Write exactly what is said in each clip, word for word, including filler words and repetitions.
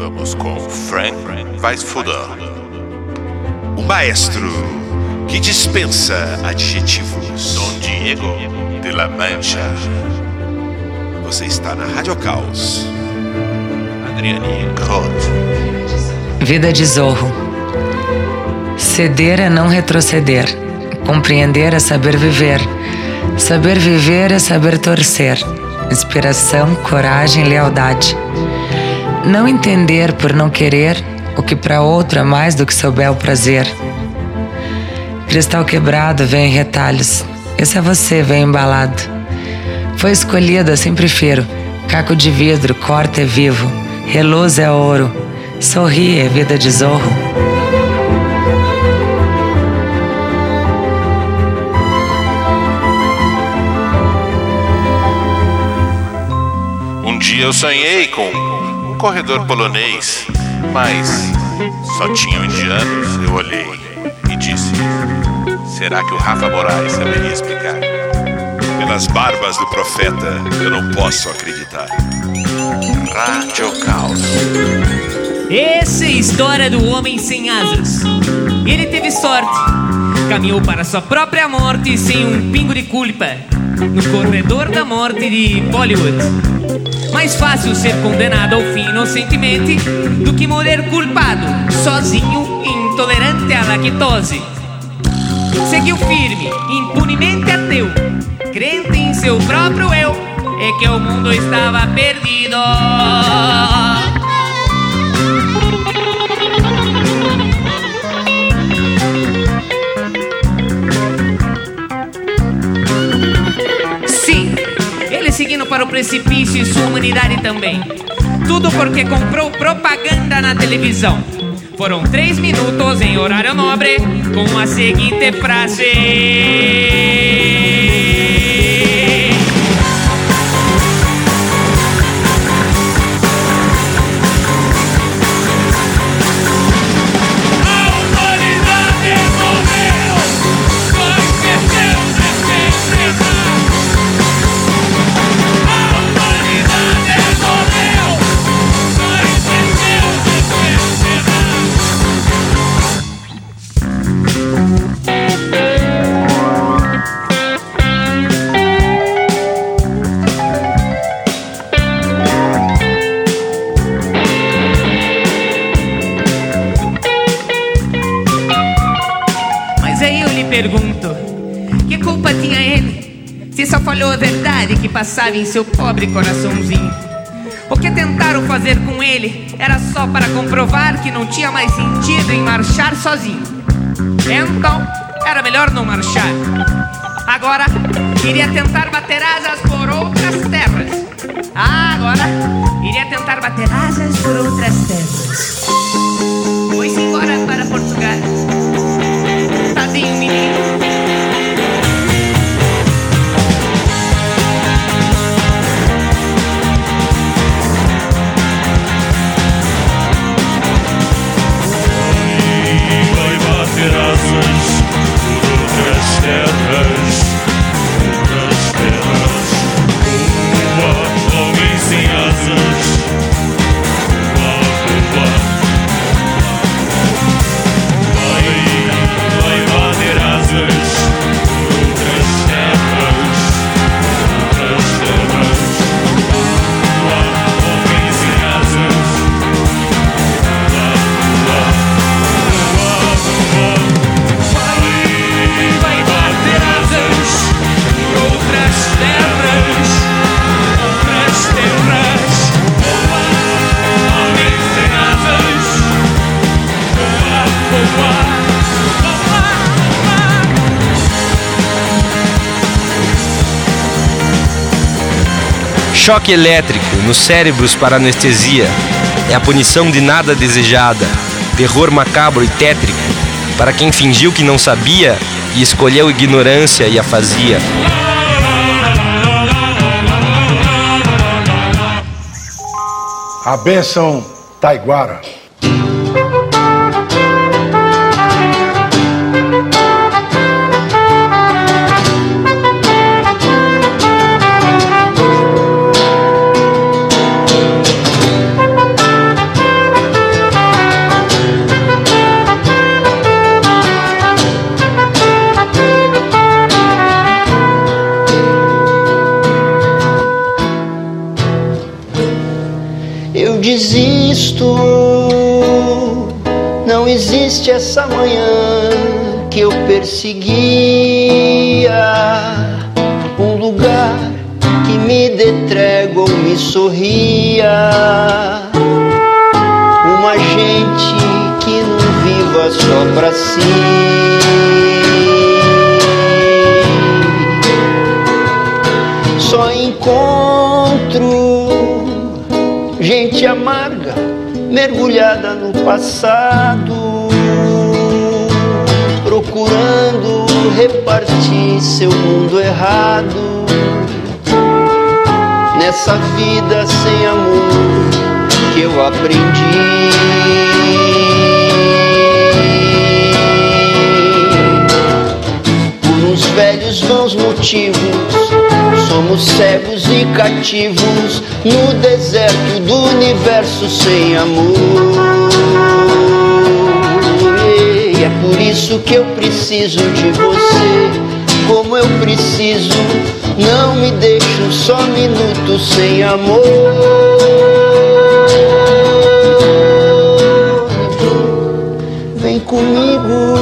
Vamos com Frank Weisfuder, o maestro que dispensa adjetivos, Don Diego de la Mancha. Você está na Rádio Caos. Adriane Cote. Vida de Zorro. Ceder é não retroceder. Compreender é saber viver. Saber viver é saber torcer. Inspiração, coragem, lealdade. Não entender por não querer o que para outro é mais do que seu bel prazer. Cristal quebrado vem em retalhos. Esse é você, vem embalado. Foi escolhido, assim prefiro. Caco de vidro, corta é vivo. Reluz é ouro. Sorri é vida de Zorro. Um dia eu sonhei com um corredor polonês, mas só tinham indianos. Eu olhei e disse: será que o Rafa Moraes saberia explicar? Pelas barbas do profeta, eu não posso acreditar. Rádio Caos. Essa é a história do homem sem asas. Ele teve sorte, caminhou para sua própria morte sem um pingo de culpa, no corredor da morte de Bollywood. Mais fácil ser condenado ao fim inocentemente do que morrer culpado, sozinho e intolerante à lactose. Seguiu firme, impunemente ateu, crente em seu próprio eu, é que o mundo estava perdido. Sim, ele seguindo para o precipício e sua humanidade também. Tudo porque comprou propaganda na televisão. Foram três minutos em horário nobre com a seguinte frase: pergunto, que culpa tinha ele? Se só falou a verdade que passava em seu pobre coraçãozinho. O que tentaram fazer com ele era só para comprovar que não tinha mais sentido em marchar sozinho. Então, era melhor não marchar. Agora, iria tentar bater asas por outras terras. Ah, agora, iria tentar bater asas por outras terras. Foi-se embora para Portugal. Tadinho menino. Vai bater asas por outras terras, outras terras. Voa, homem sem asas. Voa, voa. Choque elétrico nos cérebros para anestesia é a punição de nada desejada, terror macabro e tétrico para quem fingiu que não sabia e escolheu ignorância e afasia. A bênção Taiguara. eu desisto. Não existe essa manhã que eu perseguia, um lugar que me dê trégua ou me sorria, uma gente que não viva só pra si. Só encontro gente amarga, mergulhada no passado, procurando repartir seu mundo errado. Nessa vida sem amor que eu aprendi, por uns velhos vãos motivos, somos cegos e cativos no deserto do universo sem amor. E é por isso que eu preciso de você, como eu preciso. Não me deixe um só minuto sem amor. Vem comigo,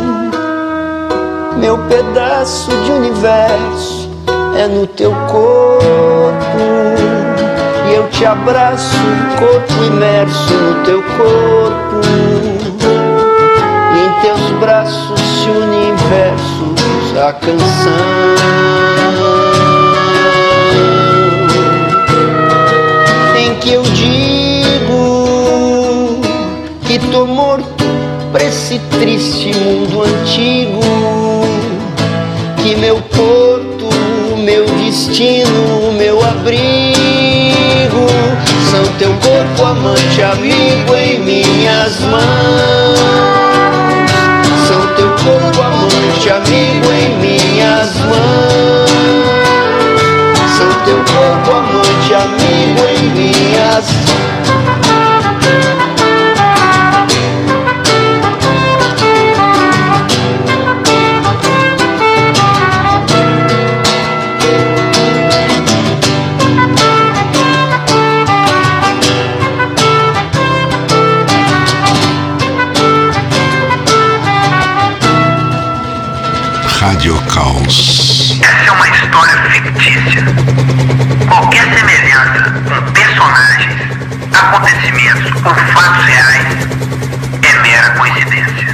meu pedaço de universo é no teu corpo, e eu te abraço, corpo imerso no teu corpo, e em teus braços se une versos a canção em que eu digo que tô morto pra esse triste mundo antigo, que meu porto, meu destino, meu abrigo são teu corpo amante, amigo em minhas mãos. São teu corpo amante, amigo em minhas mãos. São teu corpo amante, amigo em minhas mãos. Rádio Caos. Essa é uma história fictícia. Qualquer semelhança com personagens, acontecimentos ou fatos reais é mera coincidência.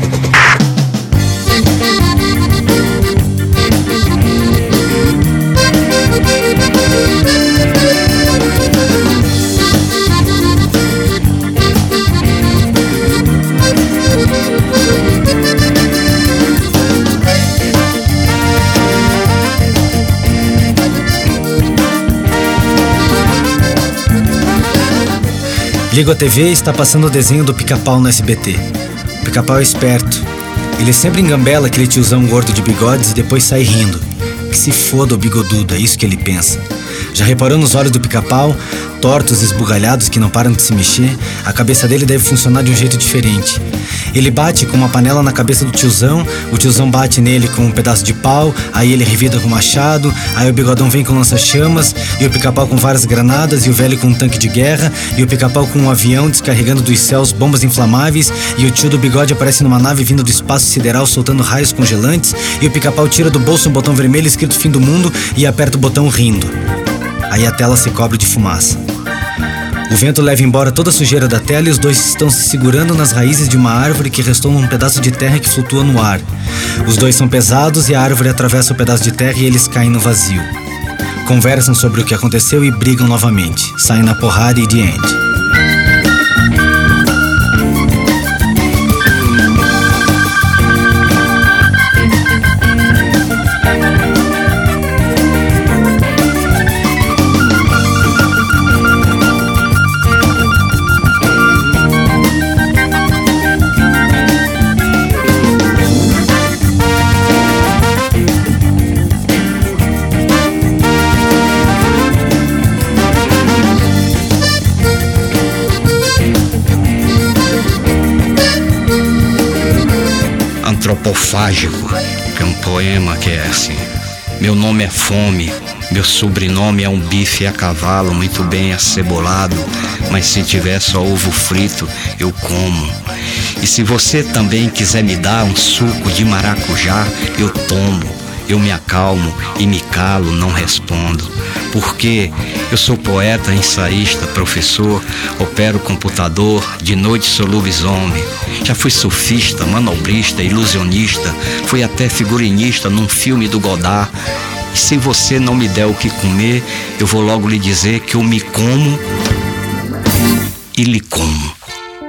Ligo a T V e está passando o desenho do Pica-Pau no S B T. O Pica-Pau é esperto. Ele sempre engambela aquele tiozão gordo de bigodes e depois sai rindo. Que se foda o bigodudo, é isso que ele pensa. Já reparou nos olhos do Pica-Pau? Tortos, esbugalhados, que não param de se mexer? A cabeça dele deve funcionar de um jeito diferente. Ele bate com uma panela na cabeça do tiozão, o tiozão bate nele com um pedaço de pau, aí ele revida com o machado, aí o bigodão vem com lança-chamas, e o Pica-Pau com várias granadas, e o velho com um tanque de guerra, e o Pica-Pau com um avião descarregando dos céus bombas inflamáveis, e o tio do bigode aparece numa nave vindo do espaço sideral soltando raios congelantes, e o Pica-Pau tira do bolso um botão vermelho escrito fim do mundo e aperta o botão rindo. Aí a tela se cobre de fumaça. O vento leva embora toda a sujeira da tela e os dois estão se segurando nas raízes de uma árvore que restou num pedaço de terra que flutua no ar. Os dois são pesados e a árvore atravessa o pedaço de terra e eles caem no vazio. Conversam sobre o que aconteceu e brigam novamente. Saem na porrada e de end. Antropofágico, que é um poema que é assim: meu nome é fome, meu sobrenome é um bife a cavalo muito bem acebolado, mas se tiver só ovo frito, eu como. E se você também quiser me dar um suco de maracujá, eu tomo. Eu me acalmo e me calo, não respondo. Porque eu sou poeta, ensaísta, professor, opero computador, de noite sou lobisomem. Já fui surfista, manobrista, ilusionista, fui até figurinista num filme do Godard. E se você não me der o que comer, eu vou logo lhe dizer que eu me como e lhe como.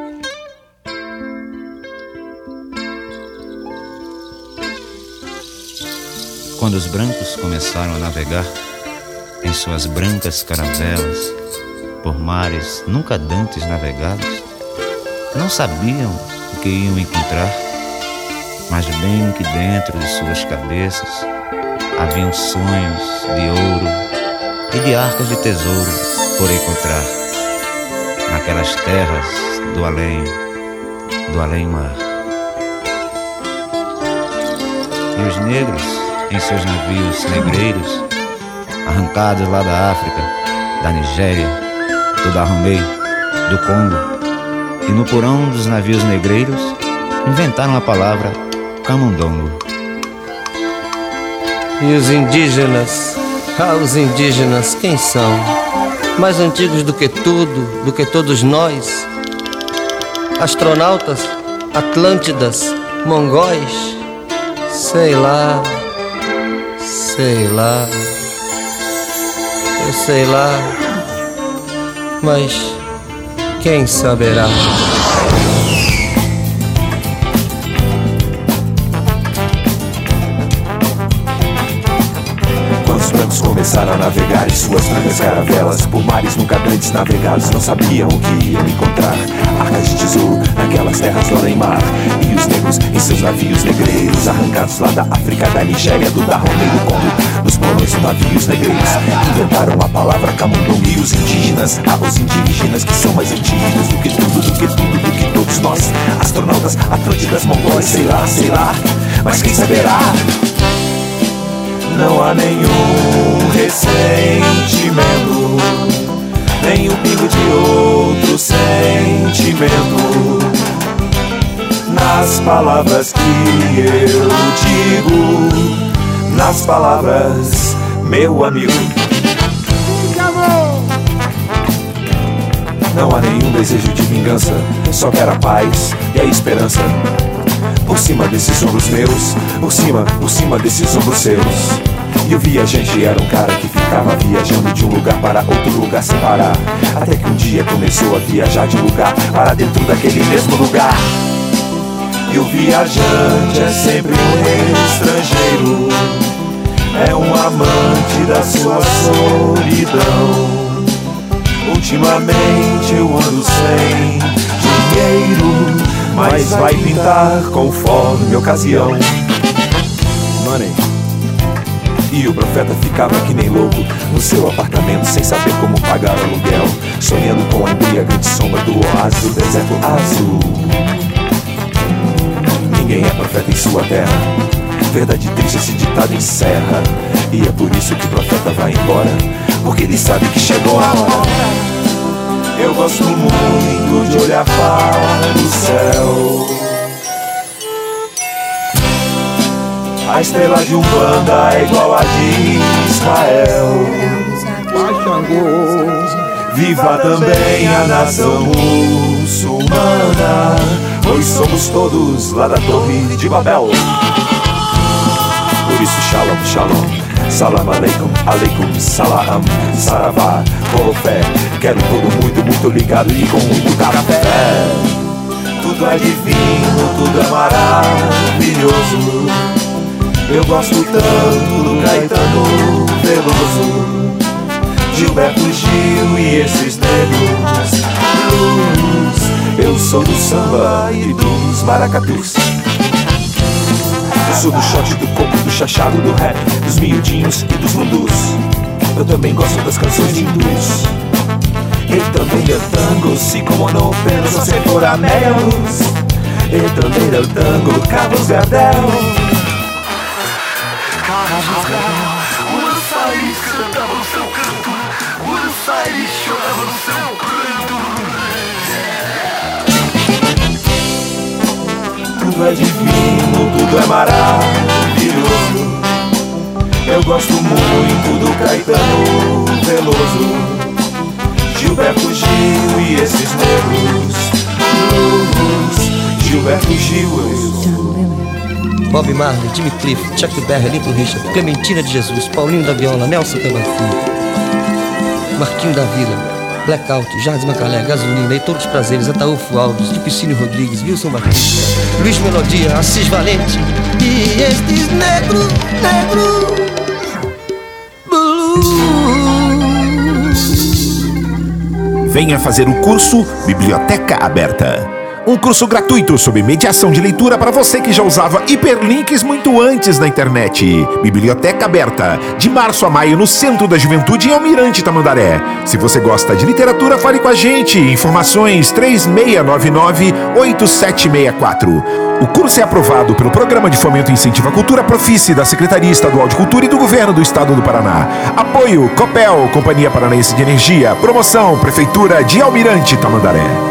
Quando os brancos começaram a navegar em suas brancas caravelas por mares nunca dantes navegados, não sabiam o que iam encontrar, mas bem que dentro de suas cabeças haviam sonhos de ouro e de arcas de tesouro por encontrar naquelas terras do além, do além-mar. E os negros em seus navios negreiros, arrancados lá da África, da Nigéria, do Dahomey, do Congo, e no porão dos navios negreiros inventaram a palavra camundongo. E os indígenas, ah, os indígenas, quem são? Mais antigos do que tudo, do que todos nós? Astronautas, Atlântidas, mongóis, sei lá. Sei lá, eu sei lá, mas quem saberá? Quando os brancos começaram a navegar em suas brancas caravelas por mares nunca antes navegados, não sabiam o que iam encontrar. Arcas de tesouro naquelas terras do além-mar. E os negros em seus navios negreiros, arrancados lá da África, da Nigéria, do Dahomey, do Congo, nos porões dos navios negreiros inventaram a palavra camundongo. E os indígenas, ah, os indígenas que são mais antigos do que tudo, do que tudo, do que todos nós. Astronautas, Atlântidas, mongóis, sei lá, sei lá, mas quem saberá? Não há nenhum ressentimento, nem um pingo de outro sentimento nas palavras que eu digo, nas palavras, meu amigo. Não há nenhum desejo de vingança, só quero a paz e a esperança. Por cima desses ombros meus, por cima, por cima desses ombros seus. E o viajante era um cara que ficava viajando de um lugar para outro lugar sem parar, até que um dia começou a viajar de lugar para dentro daquele mesmo lugar. E o viajante é sempre um estrangeiro, é um amante da sua solidão. Ultimamente eu ando sem dinheiro, mas vai pintar conforme ocasião. Money. E o profeta ficava que nem louco no seu apartamento, sem saber como pagar o aluguel, sonhando com a embriagante sombra do oásis do deserto azul. Ninguém é profeta em sua terra, verdade triste esse ditado encerra. E é por isso que o profeta vai embora, porque ele sabe que chegou a hora. Eu gosto muito de olhar para o céu, a estrela de Umbanda é igual a de Israel. Viva também a nação muçulmana, pois somos todos lá da Torre de Babel. Por isso shalom, shalom, salam aleikum, aleikum salam, saravá, fé. Quero tudo muito, muito ligado e com muito café. Tudo é divino, tudo é maravilhoso. Eu gosto tanto do Caetano Veloso, Gilberto Gil e esses negros blues. Eu sou do samba e dos maracatus. Eu sou do shot, do coco, do chachado, do rap, dos miudinhos e dos lundus. Eu também gosto das canções de hindus. E também del tango, si como no penso se por a menos. E também del tango, Carlos Gardel. Buenos Aires cantava no seu canto, Buenos Aires chorava no seu pranto. é divino, tudo é maravilhoso. Eu gosto muito do Caetano Veloso, Gilberto Gil e esses negros blues. Gilberto Gil, eu Bob Marley, Jimmy Cliff, Chuck Berry, Little Richard, Clementina de Jesus, Paulinho da Viola, Nelson Cavaquinho, Marquinho da Vila, Blackout, Jardim Macalé, Gasolina e Todos os Prazeres, Ataúfo Alves, de Piscínio Rodrigues, Wilson Batista, Luiz Melodia, Assis Valente e estes negros, negros blues. Venha fazer o curso Biblioteca Aberta. Um curso gratuito sobre mediação de leitura para você que já usava hiperlinks muito antes na internet. Biblioteca Aberta, de março a maio no Centro da Juventude em Almirante Tamandaré. Se você gosta de literatura, fale com a gente. Informações três seis nove nove, oito sete seis quatro. O curso é aprovado pelo Programa de Fomento e Incentivo à Cultura Profice da Secretaria Estadual de Cultura e do Governo do Estado do Paraná. Apoio Copel, Companhia Paranaense de Energia. Promoção Prefeitura de Almirante Tamandaré.